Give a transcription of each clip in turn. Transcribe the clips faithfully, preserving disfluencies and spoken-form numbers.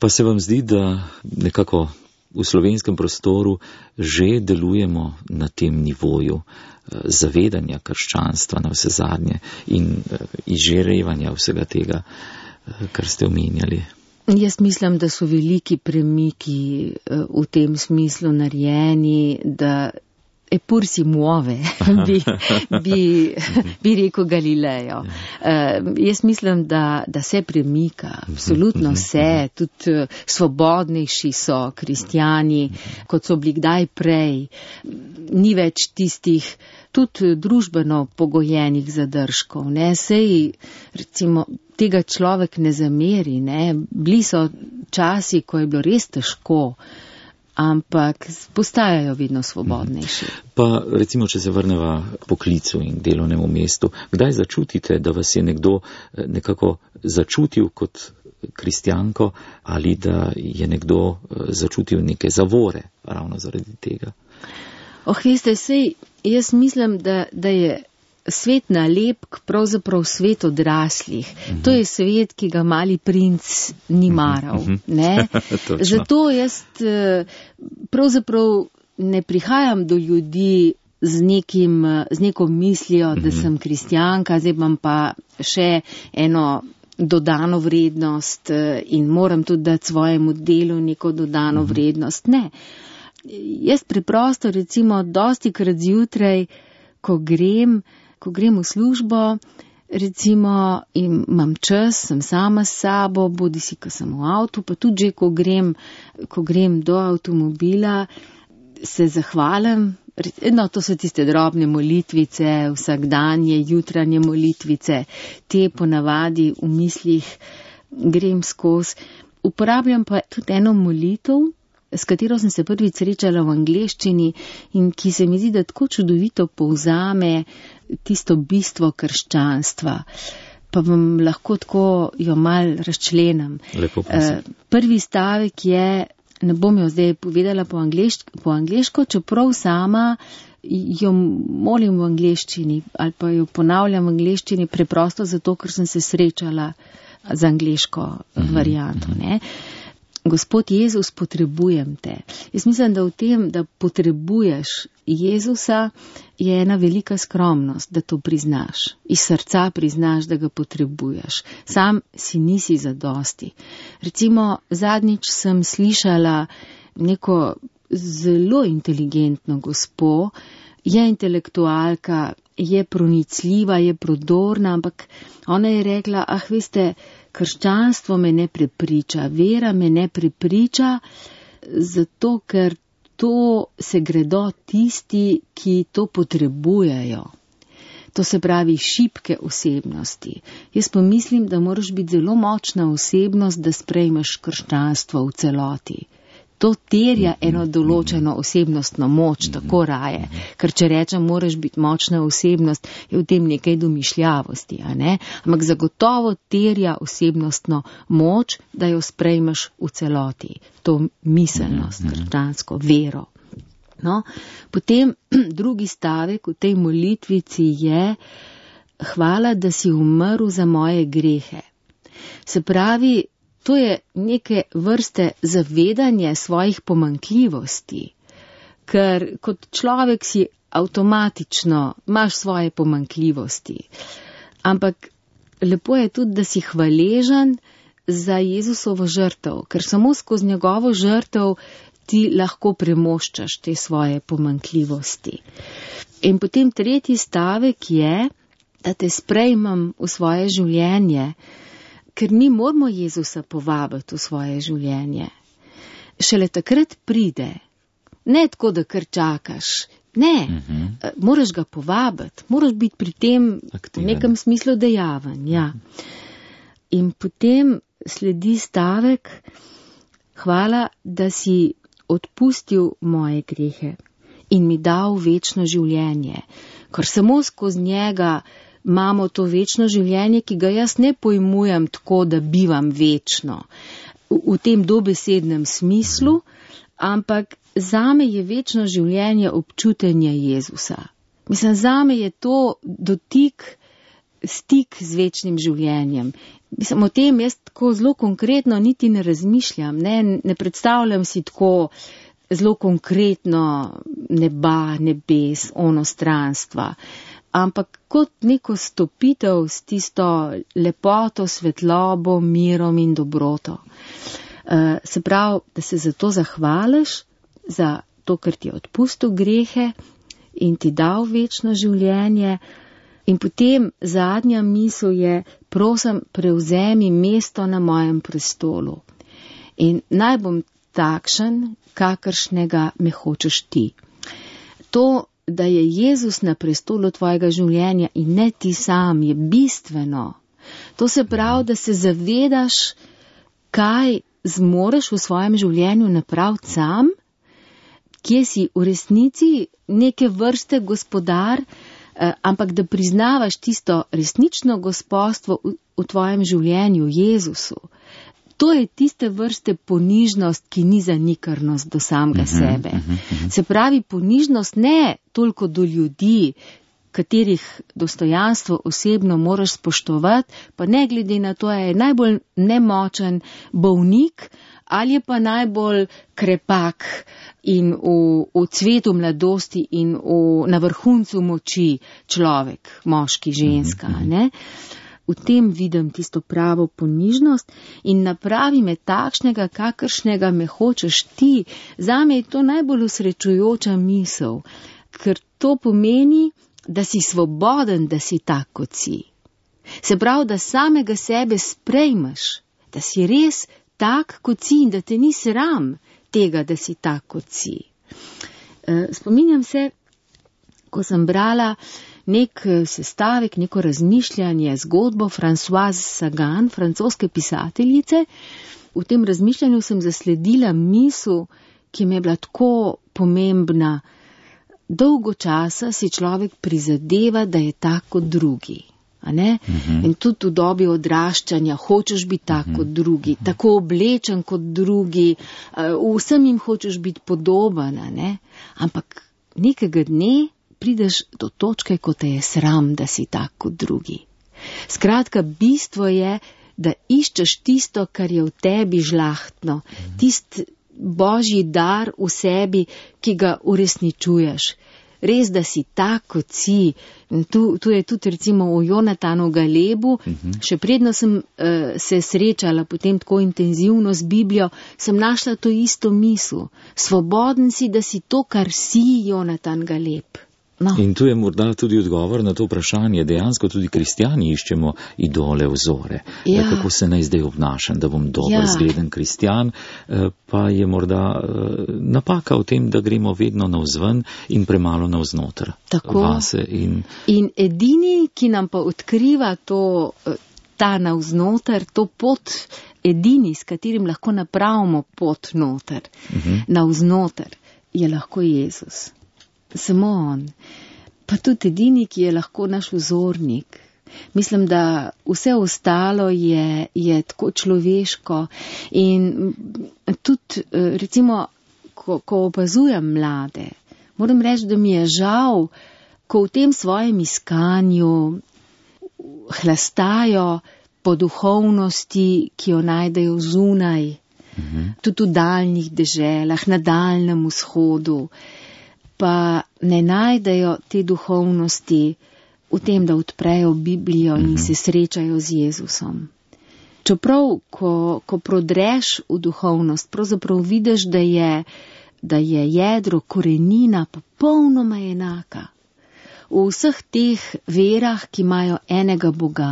Pa se vam zdi, da nekako v slovenskem prostoru že delujemo na tem nivoju zavedanja krščanstva na vse zadnje in izžerevanja vsega tega, kar ste omenjali? Jaz mislim, da so veliki premiki v tem smislu narejeni, da Epur si muove, bi, bi, bi rekel Galilejo. Uh, jaz mislim, da, da se premika, absolutno se, tudi svobodnejši so kristjani, kot so bili kdaj prej. Ni več tistih tudi družbeno pogojenih zadržkov, ne, sej recimo tega človek ne zameri, ne, bili so časi, ko je bilo res težko, ampak postajajo vedno svobodnejši. Pa recimo, če se vrneva k poklicu in delovnemu mestu, kdaj začutite, da vas je nekdo nekako začutil kot kristjanko ali da je nekdo začutil neke zavore ravno zaradi tega? Oh, veste, sej, jaz mislim, da, da je svet nalepk pravzaprav svet odraslih. Uh-huh. To je svet, ki ga mali princ ni maral. Uh-huh. Ne? Zato jaz pravzaprav ne prihajam do ljudi z, nekim, z neko mislijo, uh-huh. da sem kristjanka, zdaj imam pa še eno dodano vrednost in moram tudi dati svojemu delu neko dodano uh-huh. vrednost. Ne. Jaz preprosto recimo dosti krat zjutraj, ko grem, ko grem v službo, recimo imam čas, sem sama s sabo, bodi si, ko sem v avtu, pa tudi že, ko grem, ko grem do avtomobila, se zahvalim. No, to so tiste drobne molitvice, vsakdanje, jutranje molitvice, te ponavadi v mislih grem skozi. Uporabljam pa tudi eno molitev, s katero sem se prvič srečala v angleščini in ki se mi zdi, da tako čudovito povzame tisto bistvo krščanstva. Pa vam lahko tako jo mal razčlenam. Lepo prosim. Prvi stavek je, ne bom jo zdaj povedala po, angleš, po angleško, čeprav sama jo molim v angleščini ali pa jo ponavljam v angleščini preprosto zato, ker sem se srečala z angleško varianto, ne. Gospod Jezus, potrebujem te. Jaz mislim, da v tem, da potrebuješ Jezusa, je ena velika skromnost, da to priznaš. Iz srca priznaš, da ga potrebuješ. Sam si nisi zadosti. Recimo, zadnjič sem slišala neko zelo inteligentno gospo, je intelektualka, je pronicljiva, je prodorna, ampak ona je rekla, ah, veste, krščanstvo me ne prepriča, vera me ne prepriča, zato ker to se gredo tisti, ki to potrebujejo. To se pravi šibke osebnosti. Jaz pa mislim, da moraš biti zelo močna osebnost, da sprejmeš krščanstvo v celoti. To terja eno določeno osebnostno moč, tako raje. Ker če rečem, moraš biti močna osebnost, je v tem nekaj domišljavosti, a ne? Ampak zagotovo terja osebnostno moč, da jo sprejmeš v celoti. To miselnost, krščansko, vero. No? Potem drugi stavek v tej molitvici je: hvala, da si umrl za moje grehe. Se pravi, to je neke vrste zavedanje svojih pomanjkljivosti, ker kot človek si avtomatično imaš svoje pomanjkljivosti. Ampak lepo je tudi, da si hvaležen za Jezusovo žrtev, ker samo skozi njegovo žrtev ti lahko premoščaš te svoje pomanjkljivosti. In potem tretji stavek je, da te sprejmem v svoje življenje, ker mi moramo Jezusa povabiti v svoje življenje. Šele takrat pride. Ne tako, da kar čakaš. Ne, uh-huh. moraš ga povabiti, moraš biti pri tem aktiven. V nekem smislu dejaven. Ja. In potem sledi stavek: hvala, da si odpustil moje grehe in mi dal večno življenje. Ker samo skozi njega imamo to večno življenje, ki ga jaz ne pojmujem tako, da bivam večno v, v tem dobesednem smislu, ampak zame je večno življenje občutenje Jezusa. Mislim, zame je to dotik, stik z večnim življenjem. Mislim, o tem jaz tako zelo konkretno niti ne razmišljam, ne, ne predstavljam si tako zelo konkretno neba, nebes, onostranstva, ampak kot neko stopitev s tisto lepoto, svetlobo, mirom in dobroto. Uh, se pravi, da se za to zahvališ, za to, ker ti je odpustil grehe in ti dal večno življenje. In potem zadnja misel je, prosim, prevzemi mesto na mojem prestolu. In naj bom takšen, kakršnega me hočeš ti. To, da je Jezus na prestolu tvojega življenja in ne ti sam, je bistveno. To se pravi, da se zavedaš, kaj zmoreš v svojem življenju napraviti sam, kje si v resnici neke vrste gospodar, ampak da priznavaš tisto resnično gospodstvo v, v tvojem življenju, Jezusu. To je tiste vrste ponižnost, ki ni zanikrnost do samega sebe. Se pravi, ponižnost ne toliko do ljudi, katerih dostojanstvo osebno moraš spoštovati, pa ne glede na to, je najbolj nemočen bolnik ali je pa najbolj krepak in v, v cvetu mladosti in v, na vrhuncu moči človek, moški, ženska, ne? V tem vidim tisto pravo ponižnost in napravi me takšnega, kakršnega me hočeš ti. Zame je to najbolj usrečujoča misel, ker to pomeni, da si svoboden, da si tak, kot si. Se pravi, da samega sebe sprejmeš, da si res tak, kot si in da te ni sram tega, da si tak, kot si. Spominjam se, ko sem brala nek sestavek, neko razmišljanje, zgodbo Françoise Sagan, francoske pisateljice. V tem razmišljanju sem zasledila misel, ki mi je bila tako pomembna. Dolgo časa si človek prizadeva, da je tak kot drugi. A ne? Uh-huh. In tudi v dobi odraščanja hočeš biti tak uh-huh. kot drugi, uh-huh. tako oblečen kot drugi, vsem jim hočeš biti podoben, a ne? Ampak nekega dne prideš do točke, ko te je sram, da si tak kot drugi. Skratka, bistvo je, da iščeš tisto, kar je v tebi žlahtno, uh-huh. tist božji dar v sebi, ki ga uresničuješ. Res, da si tak, kot si. Tu, tu je tudi recimo v Jonatanu Galebu, uh-huh. še predno sem uh, se srečala potem tako intenzivno z Biblijo, sem našla to isto misel. Svoboden si, da si to, kar si, Jonatan Galeb. No. In tu je morda tudi odgovor na to vprašanje. Dejansko tudi kristjani iščemo idole, vzore. Ja. Kako se naj zdaj obnašam, da bom dober, ja. zgleden kristjan, pa je morda napaka v tem, da gremo vedno navzven in premalo navznoter. Tako. Vase in... in edini, ki nam pa odkriva to, ta navznoter, to pot, edini, s katerim lahko napravimo pot noter, uh-huh. navznoter, je lahko Jezus. Samo on. Pa tudi edini, ki je lahko naš vzornik. Mislim, da vse ostalo je, je tako človeško. In tudi, recimo, ko, ko opazujem mlade, moram reči, da mi je žal, ko v tem svojem iskanju hlastajo po duhovnosti, ki jo najdejo zunaj, mhm. tudi v daljnih deželah, na daljnem vzhodu, pa ne najdejo te duhovnosti v tem, da odprejo Biblijo in se srečajo z Jezusom. Čeprav, ko, ko prodreš v duhovnost, pravzaprav vidiš, da je, da je jedro, korenina popolnoma enaka. V vseh teh verah, ki imajo enega Boga.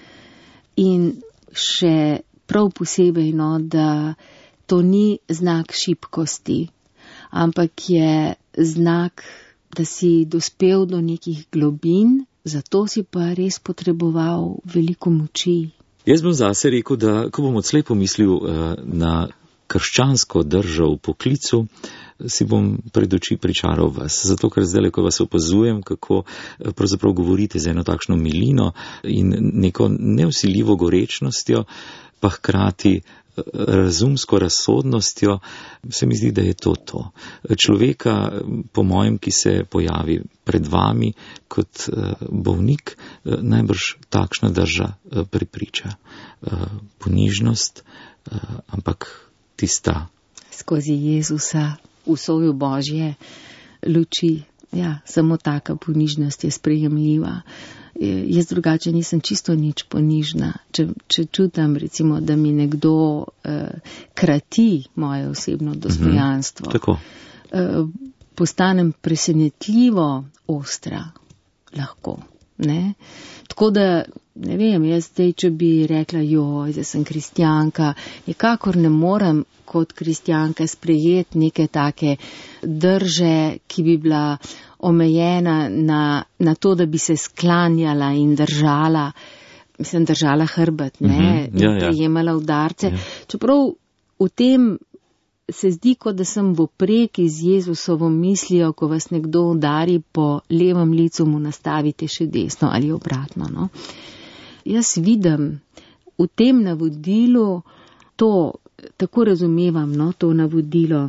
In še prav posebej, no, da to ni znak šibkosti, ampak je znak, da si dospel do nekih globin, zato si pa res potreboval veliko moči. Jaz bom zase rekel, da ko bom odslej pomislil na krščansko držo v poklicu, si bom pred oči pričaral vas. Zato, ker zdaj, ko vas opazujem, kako pravzaprav govorite z eno takšno milino in neko nevsiljivo gorečnostjo, pa hkrati razumsko razsodnostjo, se mi zdi, da je to to. Človeka, po mojem, ki se pojavi pred vami kot bolnik, najbrž takšna drža prepriča. Ponižnost, ampak tista. Skozi Jezusa v soju Božje luči, ja, samo taka ponižnost je sprejemljiva. Jaz drugače nisem čisto nič ponižna. Če, če čutam, recimo, da mi nekdo eh, krati moje osebno dostojanstvo, mm-hmm. Tako. Eh, postanem presenetljivo ostra, lahko. Ne? Tako da, ne vem, jaz zdaj, če bi rekla, joj, da sem kristjanka, nikakor ne morem kot kristjanka sprejeti neke take drže, ki bi bila omejena na, na to, da bi se sklanjala in držala, mislim, držala hrbet, ne, mm-hmm. ja, in prejemala udarce. Ja. Čeprav v tem se zdi, kot da sem v opreki z Jezusovo mislijo, ko vas nekdo udari po levem licu, mu nastavite še desno ali obratno. No? Jaz vidim v tem navodilu to, tako razumevam, no, to navodilo,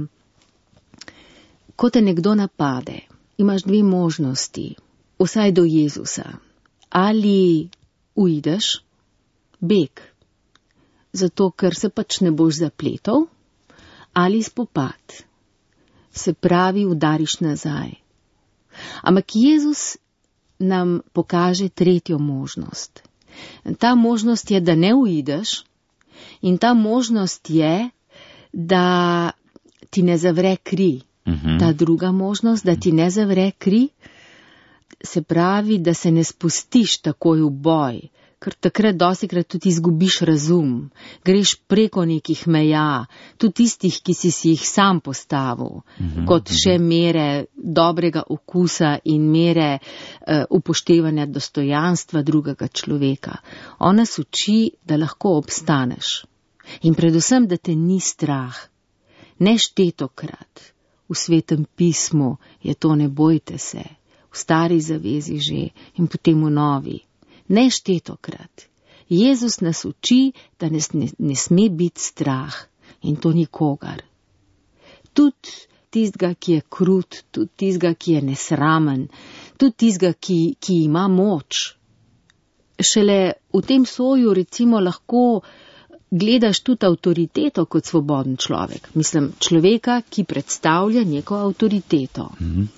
ko te nekdo napade, imaš dve možnosti, vsaj do Jezusa. Ali uideš, beg, zato ker se pač ne boš zapletal, ali spopad, se pravi udariš nazaj. Ampak Jezus nam pokaže tretjo možnost. Ta možnost je, da ne uideš, in ta možnost je, da ti ne zavre kri. Mm-hmm. Ta druga možnost, da ti ne zavre kri, se pravi, da se ne spustiš takoj v boj, ker takrat dostikrat tudi izgubiš razum, greš preko nekih meja, tudi tistih, ki si si jih sam postavil, mm-hmm. kot še mere dobrega okusa in mere uh, upoštevanja dostojanstva drugega človeka. On nas uči, da lahko obstaneš. In predvsem, da te ni strah. Neštetokrat v Svetem pismu je to ne bojte se, v stari zavezi že in potem v novi. Neštetokrat. Jezus nas uči, da nas ne, ne sme biti strah in to nikogar. Tudi tistega, ki je krut, tudi tistega, ki je nesramen, tudi tistega, ki, ki ima moč. Šele v tem soju recimo lahko gledaš tudi avtoriteto kot svoboden človek. Mislim, človeka, ki predstavlja neko avtoriteto. Mm-hmm.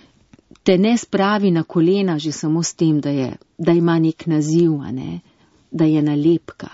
Te ne spravi na kolena že samo s tem, da, je, da ima nek naziv, ne? Da je nalepka.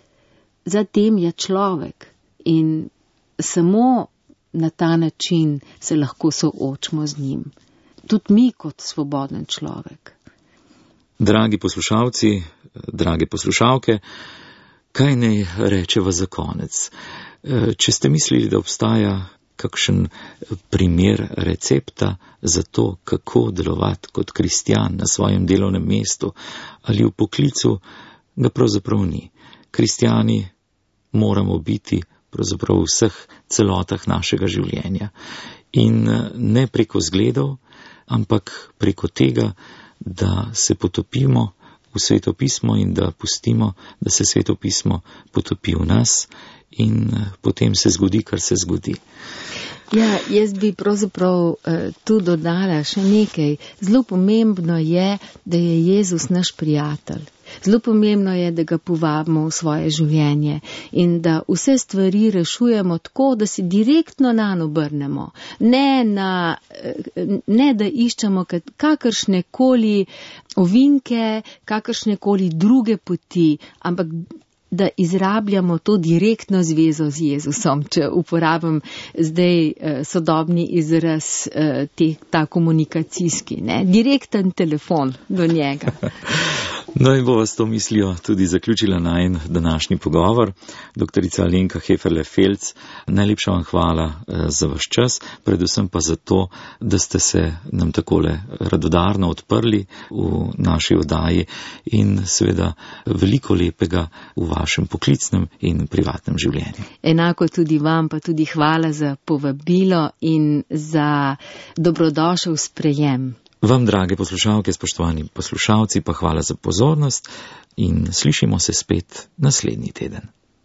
Zatem je človek in samo na ta način se lahko soočimo z njim. Tudi mi kot svoboden človek. Dragi poslušalci, drage poslušalke, kaj naj rečeva za konec? Če ste mislili, da obstaja kakšen primer recepta za to, kako delovati kot kristjan na svojem delovnem mestu ali v poklicu, ga pravzaprav ni. Kristjani moramo biti pravzaprav v vseh celotah našega življenja. In ne preko zgledov, ampak preko tega, da se potopimo v Sveto pismo in da pustimo, da se Sveto pismo potopi v nas in potem se zgodi, kar se zgodi. Ja, jaz bi pravzaprav uh, tu dodala še nekaj. Zelo pomembno je, da je Jezus naš prijatelj. Zelo pomembno je, da ga povabimo v svoje življenje in da vse stvari rešujemo tako, da se direktno nanj obrnemo. Ne, na, ne da iščemo kakršne koli ovinke, kakršne koli druge poti, ampak da izrabljamo to direktno zvezo z Jezusom, če uporabim zdaj eh, sodobni izraz eh, te, ta komunikacijski, ne? Direkten telefon do njega. No in bova s to mislijo tudi zaključila najin današnji pogovor. Doktorica Alenka Heferle-Felc, najlepša vam hvala eh, za vaš čas, predvsem pa za to, da ste se nam takole radodarno odprli v naši oddaji in seveda veliko lepega v vašem poklicnem in privatnem življenju. Enako tudi vam, pa tudi hvala za povabilo in za dobrodošel sprejem. Vam, drage poslušalke, spoštovani poslušalci, pa hvala za pozornost in slišimo se spet naslednji teden.